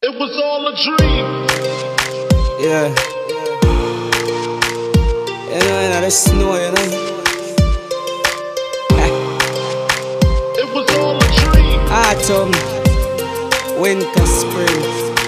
It was all a dream. Yeah. You know, the snow, you know. It was all a dream. Autumn, winter, spring,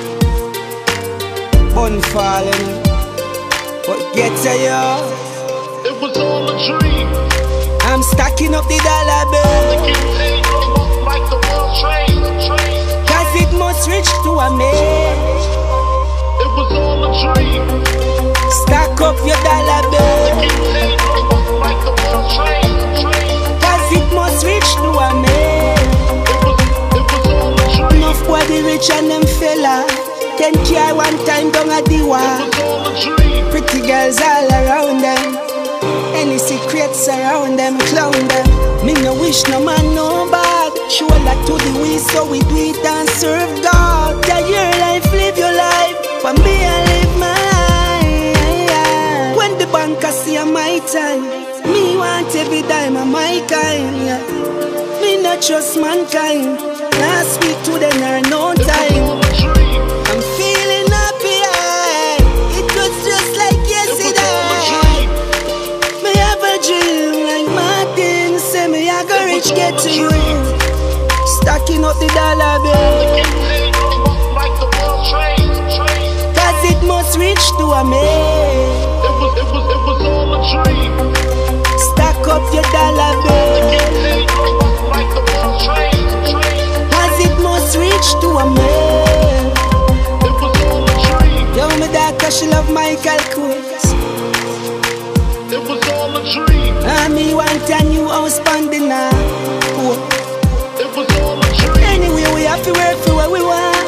bun falling, but get to you. It was all a dream. I'm stacking up the dollar bill, Keep paid almost like the world trade. cause it must reach to a man. It was all a dream. Stack up your dollar bill, Keep paid almost like the world trade. cause it must reach to a man. It was all a dream. Enough boy the rich and them fella 10K one time down at the war. It was all a dream. Pretty girls all around them, any secrets around them, clown them. Me no wish no man no bad. Show that to the way, so we do it and serve God. Tell your life, live your life. For me, I live mine. When the banker see my time, me want every dime of my kind. Yeah. Me not trust mankind. Last week to them are no time. All a dream. I'm feeling happy. It was just like It was yesterday. all a dream. Me have a dream like Martin. Say me I go rich get to you. Stacking up the dollar bill, Keep paid almost like the world trade. cause it must reach to a man. It was all a dream. Stack up your dollar bill, Keep paid almost like the world trade. cause it must reach to a man. It was all a dream. Yo, me daughter, she love Michael Kors. It was all a dream. And me want a new house on the north. It was all a dream. Anyway, we have to work for what we want.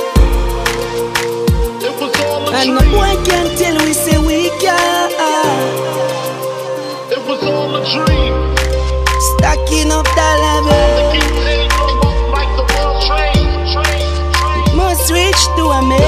It was all a And no dream. boy can tell we say we can. It was all a dream. Stacking up dollar bill, Keep paid almost like the world trade. must reach to a man.